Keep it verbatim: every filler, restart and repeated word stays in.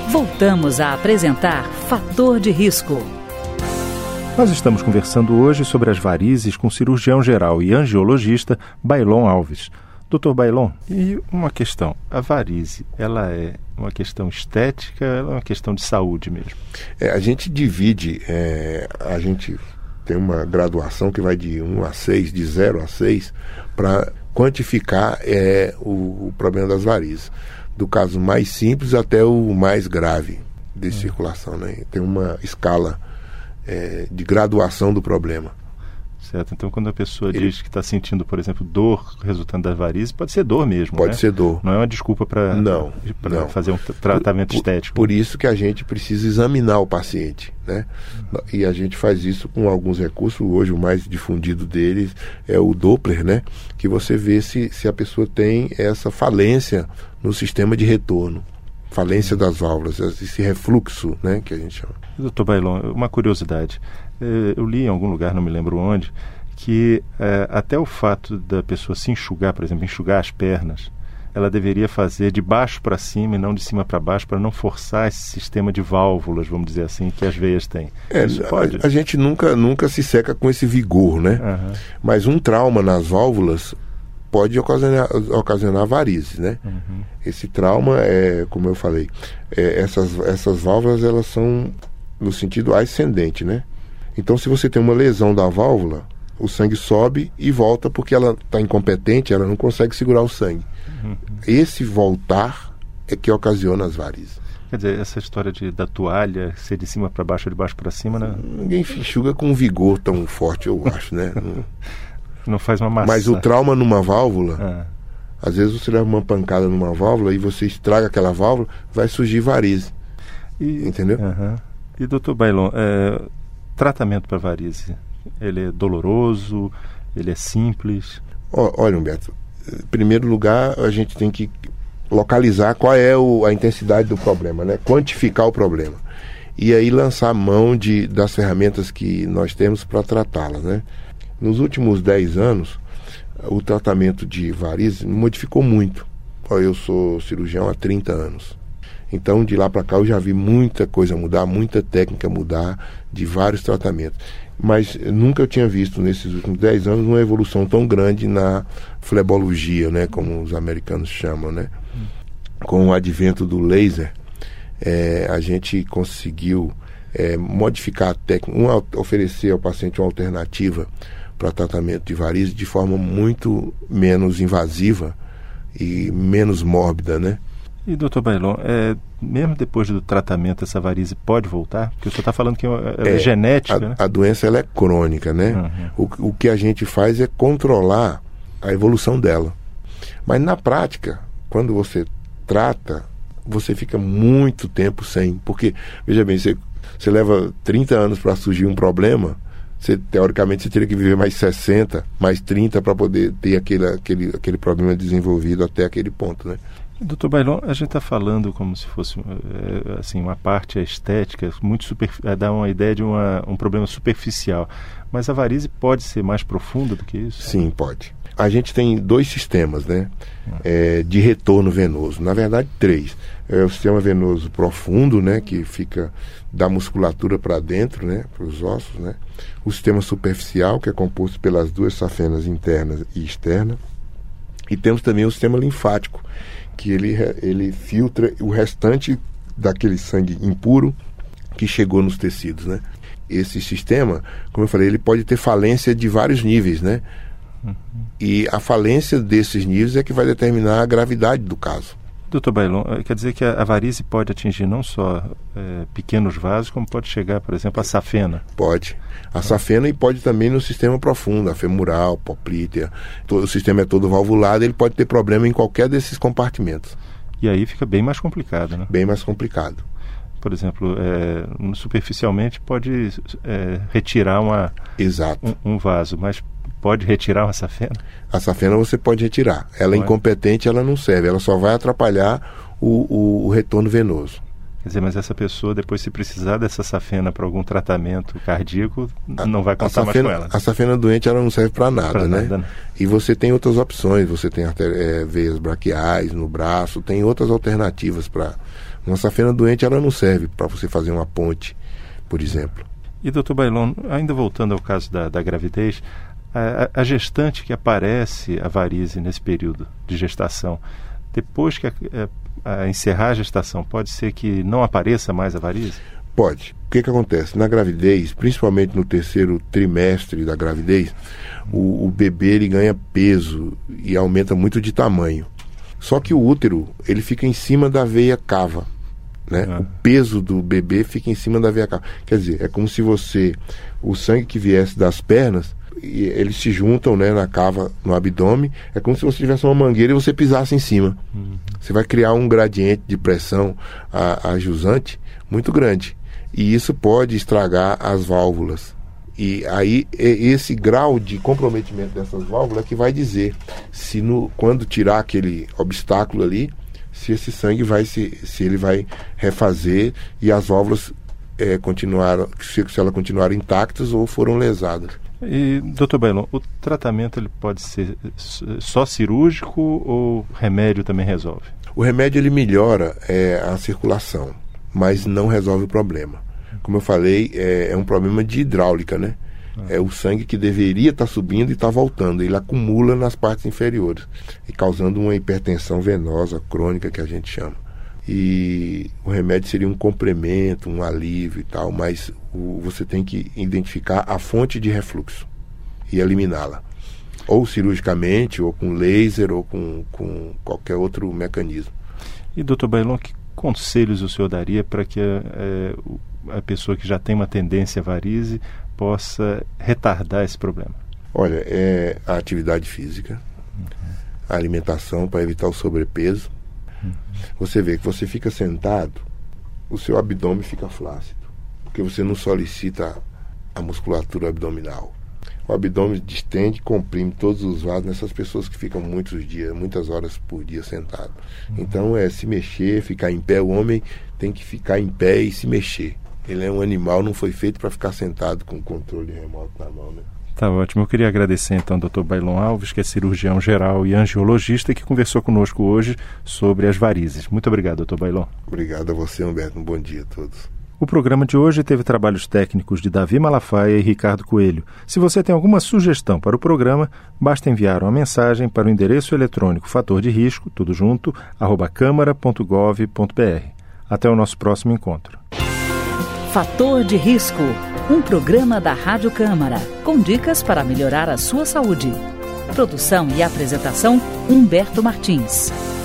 Voltamos a apresentar Fator de Risco. Nós estamos conversando hoje sobre as varizes com o cirurgião geral e angiologista Bailon Alves. doutor Bailon, e uma questão, a varize, ela é uma questão estética, ela é uma questão de saúde mesmo? É, a gente divide, é, a gente tem uma graduação que vai de um a seis, de zero a seis, para quantificar é, o, o problema das varizes. Do caso mais simples até o mais grave de hum. circulação, né? Tem uma escala é, de graduação do problema. Certo, então quando a pessoa Ele... diz que está sentindo, por exemplo, dor resultando das varizes, pode ser dor mesmo, Pode né? ser dor. Não é uma desculpa para não, não. fazer um tratamento por, estético. Por, por isso que a gente precisa examinar o paciente, né? Hum. E a gente faz isso com alguns recursos. Hoje o mais difundido deles é o Doppler, né? Que você vê se, se a pessoa tem essa falência no sistema de retorno. Falência das válvulas, esse refluxo, né, que a gente chama. doutor Bailon, uma curiosidade. Eu li em algum lugar, não me lembro onde, que é, até o fato da pessoa se enxugar, por exemplo, enxugar as pernas, ela deveria fazer de baixo para cima e não de cima para baixo, para não forçar esse sistema de válvulas, vamos dizer assim, que as veias têm. É, Isso pode? A, a gente nunca, nunca se seca com esse vigor, né? Uhum. Mas um trauma nas válvulas pode ocasionar, ocasionar varizes, né? Uhum. Esse trauma, é, como eu falei, é, essas, essas válvulas, elas são no sentido ascendente, né? Então, se você tem uma lesão da válvula, o sangue sobe e volta porque ela está incompetente, ela não consegue segurar o sangue. Uhum. Esse voltar é que ocasiona as varizes. Quer dizer, essa história de, da toalha ser de cima para baixo ou de baixo para cima... Né? Ninguém enxuga com um vigor tão forte, eu acho, né? Não faz uma massa. Mas o trauma numa válvula, ah. às vezes você leva uma pancada numa válvula e você estraga aquela válvula, vai surgir varize. E, Entendeu? Uh-huh. E doutor Bailon, é, tratamento para varize, ele é doloroso, ele é simples? O, olha, Humberto, em primeiro lugar a gente tem que localizar qual é o, a intensidade do problema, né? Quantificar o problema. E aí lançar mão de, das ferramentas que nós temos para tratá-las, né? Nos últimos dez anos, o tratamento de varizes modificou muito. Eu sou cirurgião há trinta anos. Então, de lá para cá, eu já vi muita coisa mudar, muita técnica mudar, de vários tratamentos. Mas nunca eu tinha visto, nesses últimos dez anos, uma evolução tão grande na flebologia, né, como os americanos chamam, né? Com o advento do laser, é, a gente conseguiu é, modificar a técnica, um, oferecer ao paciente uma alternativa para tratamento de varizes de forma muito menos invasiva e menos mórbida, né? E, doutor Bailon, é, mesmo depois do tratamento, essa varize pode voltar? Porque o senhor está falando que ela é, é genética, a, né? A doença, ela é crônica, né? Uhum. O, o que a gente faz é controlar a evolução dela. Mas, na prática, quando você trata, você fica muito tempo sem. Porque, veja bem, você, você leva trinta anos para surgir um problema. Você, teoricamente, você teria que viver mais sessenta, mais trinta para poder ter aquele, aquele, aquele problema desenvolvido até aquele ponto, né? doutor Bailon, a gente está falando como se fosse assim, uma parte estética, muito super, dá uma ideia de uma, um problema superficial. Mas a varize pode ser mais profunda do que isso? Sim, pode. A gente tem dois sistemas, né? É, de retorno venoso. Na verdade, três. É o sistema venoso profundo, né? Que fica da musculatura para dentro, né? Para os ossos, né? O sistema superficial, que é composto pelas duas safenas internas e externas. E temos também o sistema linfático, que ele, ele filtra o restante daquele sangue impuro que chegou nos tecidos, né? Esse sistema, como eu falei, ele pode ter falência de vários níveis, né? Uhum. E a falência desses níveis é que vai determinar a gravidade do caso. doutor Bailon, quer dizer que a, a varize pode atingir não só é, pequenos vasos, como pode chegar, por exemplo, a safena? Pode. A safena e pode também no sistema profundo, a femoral, poplítea. Todo, o sistema é todo valvulado, ele pode ter problema em qualquer desses compartimentos. E aí fica bem mais complicado, né? Bem mais complicado. Por exemplo, é, superficialmente pode é, retirar uma, Exato. Um, um vaso, mas pode retirar uma safena? A safena você pode retirar. Ela é incompetente, ela não serve. Ela só vai atrapalhar o, o, o retorno venoso. Quer dizer, mas essa pessoa, depois, se precisar dessa safena para algum tratamento cardíaco, a, não vai contar safena, mais com ela. Né? A safena doente, ela não serve para nada, pra né? Nada, né? E você tem outras opções, você tem é, veias braquiais no braço, tem outras alternativas para... Uma safena doente, ela não serve para você fazer uma ponte, por exemplo. E, doutor Bailon, ainda voltando ao caso da, da gravidez, a, a gestante que aparece a varíze nesse período de gestação, depois que a, a, a encerrar a gestação, pode ser que não apareça mais a varíze? Pode. O que que acontece? Na gravidez, principalmente no terceiro trimestre da gravidez, o, o bebê ele ganha peso e aumenta muito de tamanho. Só que o útero, ele fica em cima da veia cava. Né? Ah. O peso do bebê fica em cima da veia cava. Quer dizer, é como se você, o sangue que viesse das pernas, e eles se juntam, né, na cava, no abdômen, é como se você tivesse uma mangueira e você pisasse em cima. Uhum. Você vai criar um gradiente de pressão a, a jusante muito grande. E isso pode estragar as válvulas. E aí, esse grau de comprometimento dessas válvulas é que vai dizer se no, quando tirar aquele obstáculo ali, se esse sangue vai se, se ele vai refazer e as válvulas é, continuaram, se, se elas continuaram intactas ou foram lesadas. E, doutor Bailon, o tratamento ele pode ser só cirúrgico ou remédio também resolve? O remédio ele melhora é, a circulação, mas não resolve o problema. Como eu falei, é, é um problema de hidráulica, né? É o sangue que deveria estar subindo e está voltando. Ele acumula nas partes inferiores, e causando uma hipertensão venosa crônica, que a gente chama. E o remédio seria um complemento, um alívio e tal, mas o, você tem que identificar a fonte de refluxo e eliminá-la. Ou cirurgicamente, ou com laser, ou com, com qualquer outro mecanismo. E, doutor Bailon, que conselhos o senhor daria para que é, a pessoa que já tem uma tendência à varíze possa retardar esse problema? Olha, é a atividade física, uhum. a alimentação para evitar o sobrepeso. Uhum. Você vê que você fica sentado, o seu abdômen fica flácido, porque você não solicita a musculatura abdominal. O abdômen distende, comprime todos os vasos nessas pessoas que ficam muitos dias, muitas horas por dia sentado. Uhum. Então é se mexer, ficar em pé. O homem tem que ficar em pé e se mexer. Ele é um animal, não foi feito para ficar sentado com o controle remoto na mão, né? Tá ótimo. Eu queria agradecer então ao doutor Bailon Alves, que é cirurgião geral e angiologista, que conversou conosco hoje sobre as varizes. Muito obrigado, doutor Bailon. Obrigado a você, Humberto. Um bom dia a todos. O programa de hoje teve trabalhos técnicos de Davi Malafaia e Ricardo Coelho. Se você tem alguma sugestão para o programa, basta enviar uma mensagem para o endereço eletrônico fator de risco, tudo junto, arroba câmara ponto gov ponto br. Até o nosso próximo encontro. Fator de Risco, um programa da Rádio Câmara, com dicas para melhorar a sua saúde. Produção e apresentação, Humberto Martins.